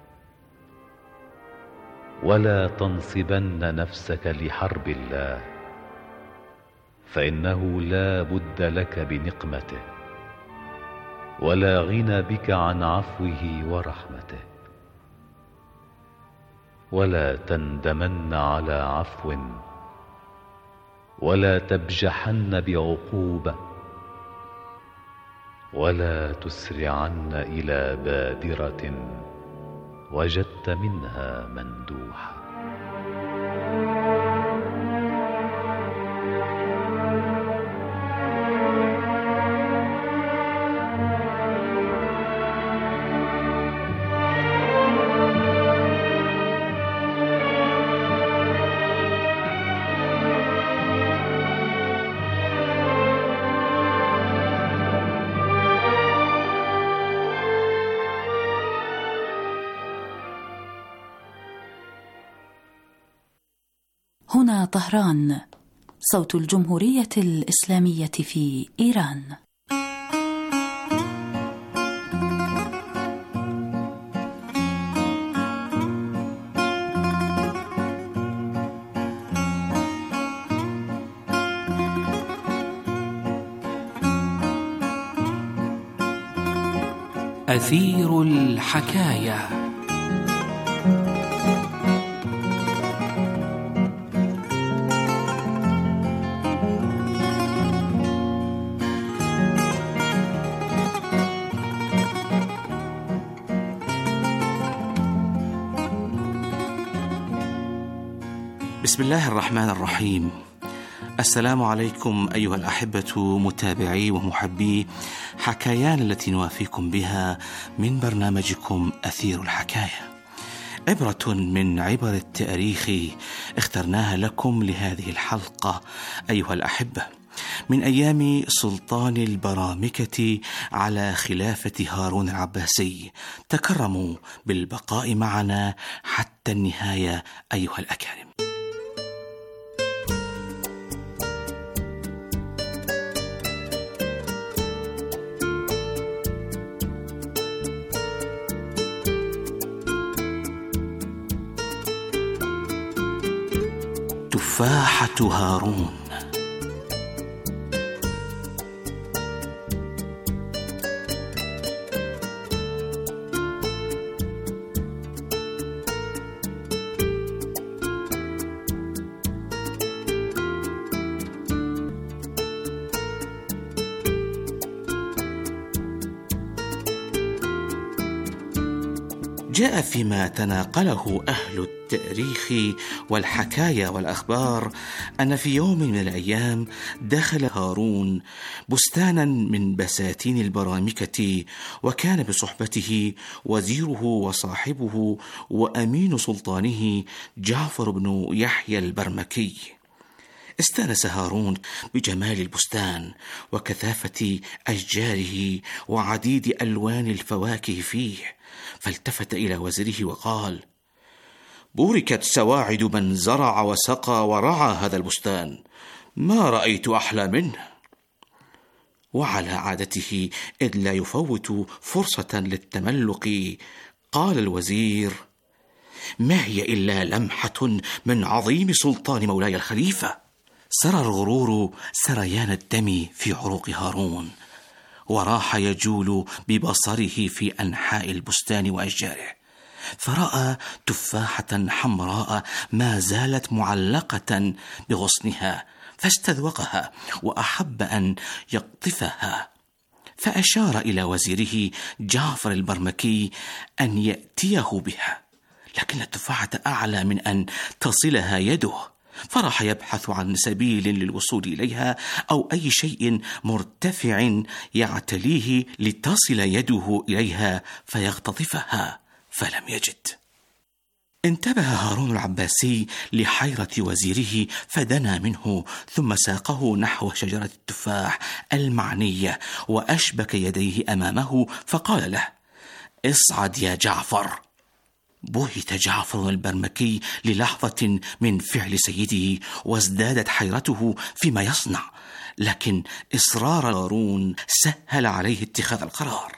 ولا تنصبن نفسك لحرب الله، فإنه لا بد لك بنقمته، ولا غنى بك عن عفوه ورحمته. ولا تندمن على عفو، ولا تبجحن بعقوبة، ولا تسرعن إلى بادرة وجدت منها مندوحة. هنا طهران، صوت الجمهورية الإسلامية في إيران. أثير الحكاية. بسم الله الرحمن الرحيم. السلام عليكم أيها الأحبة متابعي ومحبي حكايان التي نوافيكم بها من برنامجكم أثير الحكاية، عبرة من عبر التاريخ اخترناها لكم لهذه الحلقة أيها الأحبة من أيام سلطان البرامكة على خلافة هارون العباسي. تكرموا بالبقاء معنا حتى النهاية أيها الأكارم. تفاحة هارون. جاء فيما تناقله أهل التاريخ والحكاية والأخبار أن في يوم من الأيام دخل هارون بستانا من بساتين البرامكة، وكان بصحبته وزيره وصاحبه وأمين سلطانه جعفر بن يحيى البرمكي. استانس هارون بجمال البستان وكثافة أشجاره وعديد ألوان الفواكه فيه، فالتفت إلى وزيره وقال: بوركت سواعد من زرع وسقى ورعى هذا البستان، ما رأيت أحلى منه. وعلى عادته إذ لا يفوت فرصة للتملق قال الوزير: ما هي إلا لمحة من عظيم سلطان مولاي الخليفة. سرى الغرور سريان الدم في عروق هارون، وراح يجول ببصره في أنحاء البستان وأشجاره، فرأى تفاحة حمراء ما زالت معلقة بغصنها، فاستذوقها وأحب أن يقطفها، فأشار إلى وزيره جعفر البرمكي أن يأتيه بها، لكن التفاحة أعلى من أن تصلها يده، فراح يبحث عن سبيل للوصول إليها أو أي شيء مرتفع يعتليه لتصل يده إليها فيختطفها، فلم يجد. انتبه هارون العباسي لحيرة وزيره فدنا منه، ثم ساقه نحو شجرة التفاح المعنية وأشبك يديه أمامه فقال له: اصعد يا جعفر. بهت جعفر البرمكي للحظة من فعل سيده، وازدادت حيرته فيما يصنع، لكن إصرار هارون سهل عليه اتخاذ القرار.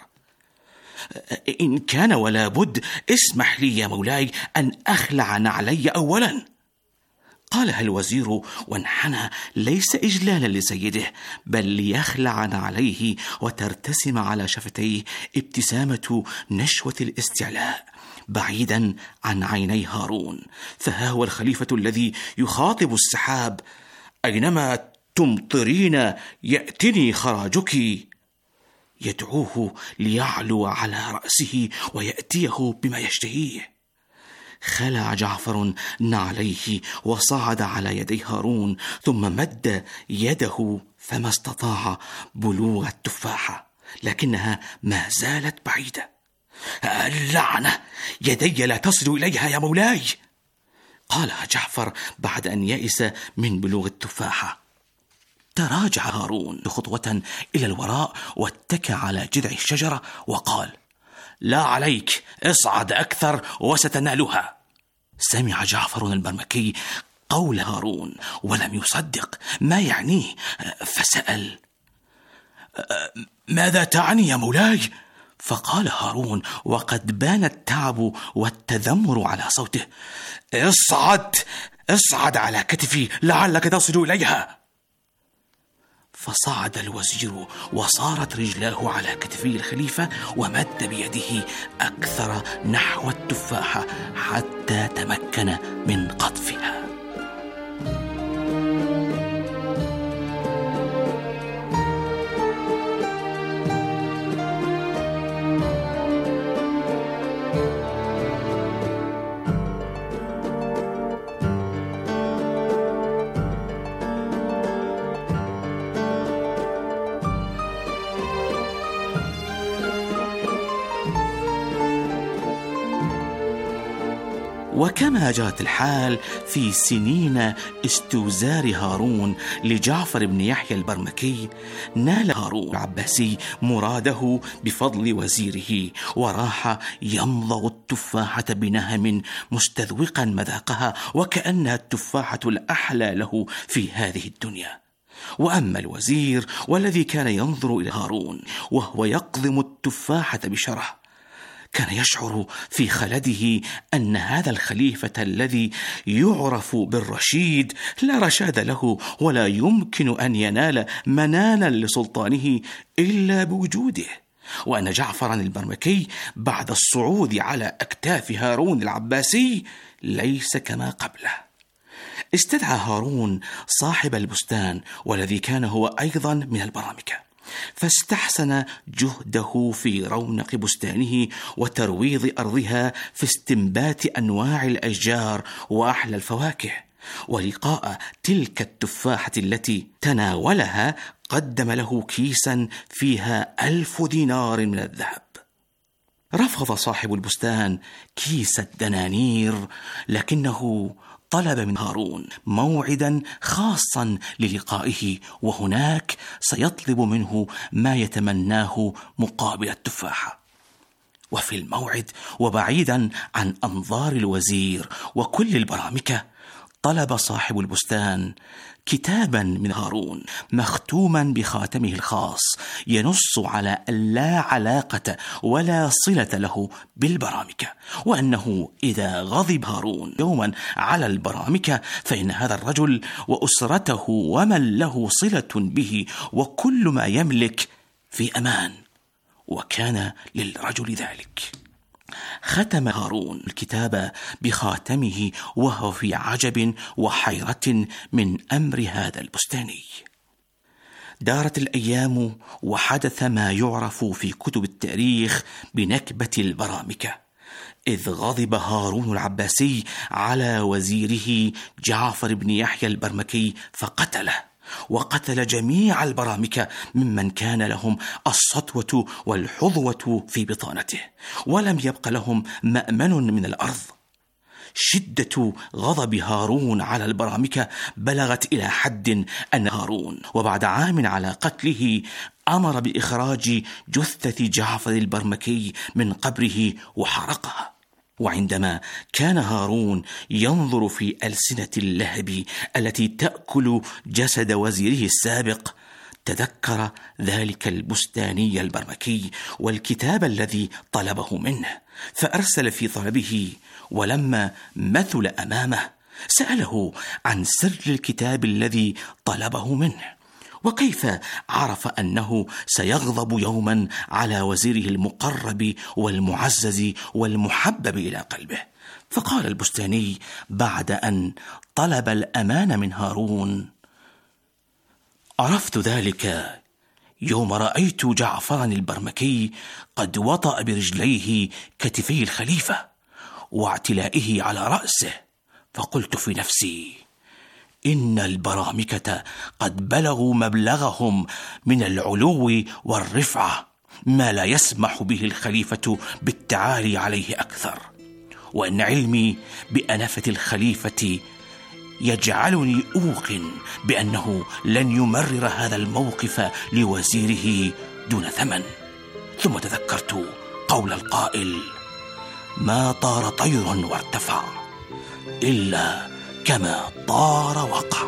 إن كان ولا بد اسمح لي يا مولاي أن أخلع نعلي أولا، قالها الوزير وانحنى، ليس إجلالا لسيده بل ليخلع نعليه وترتسم على شفتيه ابتسامة نشوة الاستعلاء بعيدا عن عيني هارون. فها هو الخليفة الذي يخاطب السحاب: أينما تمطرين يأتني خراجك، يدعوه ليعلو على رأسه ويأتيه بما يشتهيه. خلع جعفر نعليه وصعد على يدي هارون، ثم مد يده فما استطاع بلوغ التفاحة، لكنها ما زالت بعيدة. اللعنة، يدي لا تصل إليها يا مولاي، قالها جعفر بعد أن يئس من بلوغ التفاحة. تراجع هارون خطوة إلى الوراء واتكى على جذع الشجرة وقال: لا عليك، اصعد أكثر وستنالها. سمع جعفر البرمكي قول هارون ولم يصدق ما يعنيه، فسأل: ماذا تعني يا مولاي؟ فقال هارون وقد بان التعب والتذمر على صوته: اصعد على كتفي لعلك تصل إليها. فصعد الوزير وصارت رجلاه على كتفي الخليفة ومد بيده أكثر نحو التفاحة حتى تمكن من قطفها. وكما جرت الحال في سنين استوزار هارون لجعفر بن يحيى البرمكي، نال هارون العباسي مراده بفضل وزيره، وراح يمضغ التفاحة بنهم مستذوقا مذاقها وكأنها التفاحة الأحلى له في هذه الدنيا. وأما الوزير والذي كان ينظر إلى هارون وهو يقضم التفاحة بشره، كان يشعر في خلده أن هذا الخليفة الذي يعرف بالرشيد لا رشاد له، ولا يمكن أن ينال منالا لسلطانه إلا بوجوده، وأن جعفر البرمكي بعد الصعود على أكتاف هارون العباسي ليس كما قبله. استدعى هارون صاحب البستان والذي كان هو أيضا من البرامكة، فاستحسن جهده في رونق بستانه وترويض أرضها في استنبات أنواع الأشجار وأحلى الفواكه. ولقاء تلك التفاحة التي تناولها قدم له كيسا فيها 1000 دينار من الذهب. رفض صاحب البستان كيس الدنانير، لكنه طلب من هارون موعدا خاصا للقائه، وهناك سيطلب منه ما يتمناه مقابل التفاحة. وفي الموعد وبعيدا عن أنظار الوزير وكل البرامكة، طلب صاحب البستان كتابا من هارون مختوما بخاتمه الخاص ينص على أن لا علاقة ولا صلة له بالبرامكة، وأنه إذا غضب هارون يوما على البرامكة فإن هذا الرجل وأسرته ومن له صلة به وكل ما يملك في أمان. وكان للرجل ذلك. ختم هارون الكتاب بخاتمه وهو في عجب وحيرة من أمر هذا البستاني. دارت الأيام وحدث ما يعرف في كتب التاريخ بنكبة البرامكة، إذ غضب هارون العباسي على وزيره جعفر بن يحيى البرمكي فقتله، وقتل جميع البرامكة ممن كان لهم السطوة والحظوة في بطانته، ولم يبق لهم مأمن من الأرض. شدة غضب هارون على البرامكة بلغت إلى حد أن هارون وبعد عام على قتله أمر بإخراج جثة جعفر البرمكي من قبره وحرقها. وعندما كان هارون ينظر في ألسنة اللهب التي تأكل جسد وزيره السابق، تذكر ذلك البستاني البرمكي والكتاب الذي طلبه منه، فأرسل في طلبه، ولما مثل أمامه سأله عن سر الكتاب الذي طلبه منه، وكيف عرف أنه سيغضب يوما على وزيره المقرب والمعزز والمحبب إلى قلبه. فقال البستاني بعد أن طلب الأمان من هارون: عرفت ذلك يوم رأيت جعفر البرمكي قد وطأ برجليه كتفي الخليفة واعتلائه على رأسه، فقلت في نفسي: إن البرامكة قد بلغوا مبلغهم من العلو والرفعة ما لا يسمح به الخليفة بالتعالي عليه أكثر، وأن علمي بأنفة الخليفة يجعلني أوقن بأنه لن يمرر هذا الموقف لوزيره دون ثمن. ثم تذكرت قول القائل: ما طار طير وارتفع إلا كما طار وقع.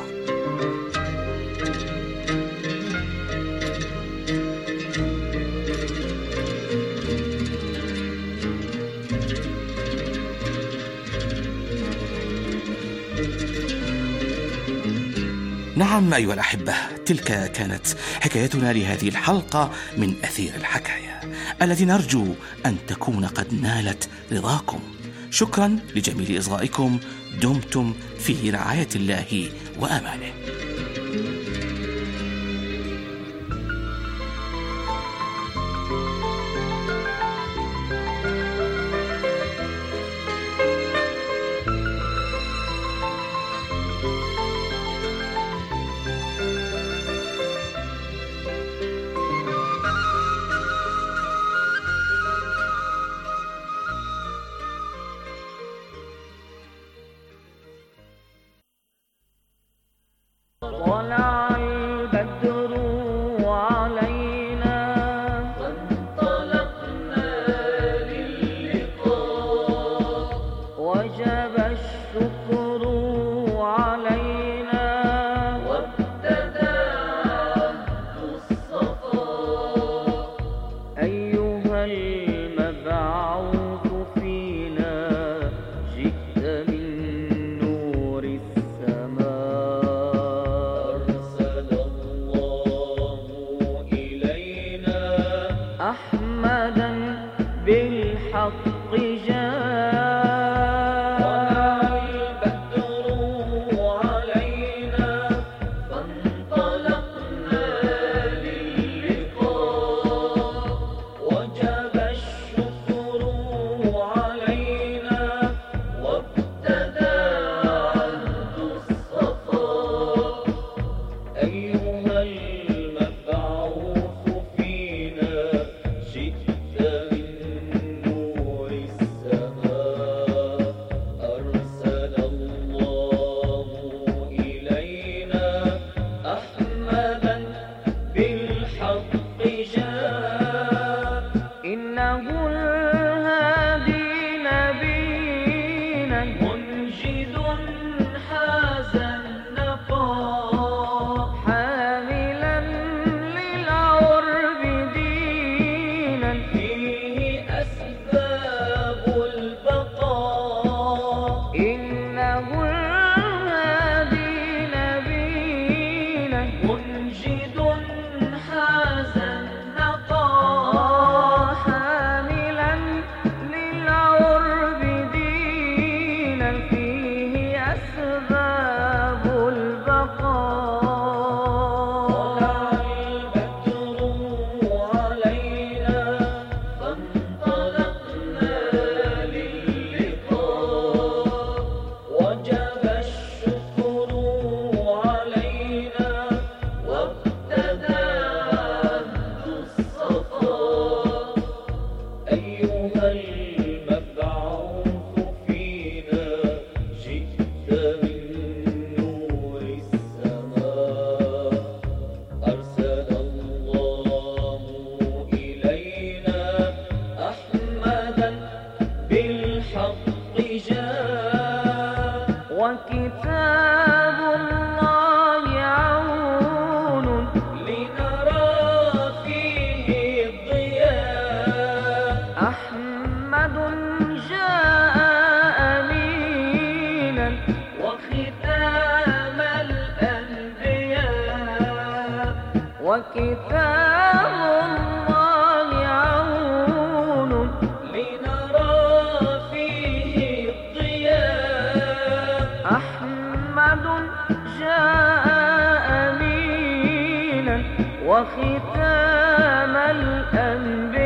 نعم أيها الأحبة، تلك كانت حكايتنا لهذه الحلقة من أثير الحكاية، التي نرجو أن تكون قد نالت رضاكم. شكرا لجميل إصغائكم، دمتم في رعاية الله وأمانه. وختام الأنبياء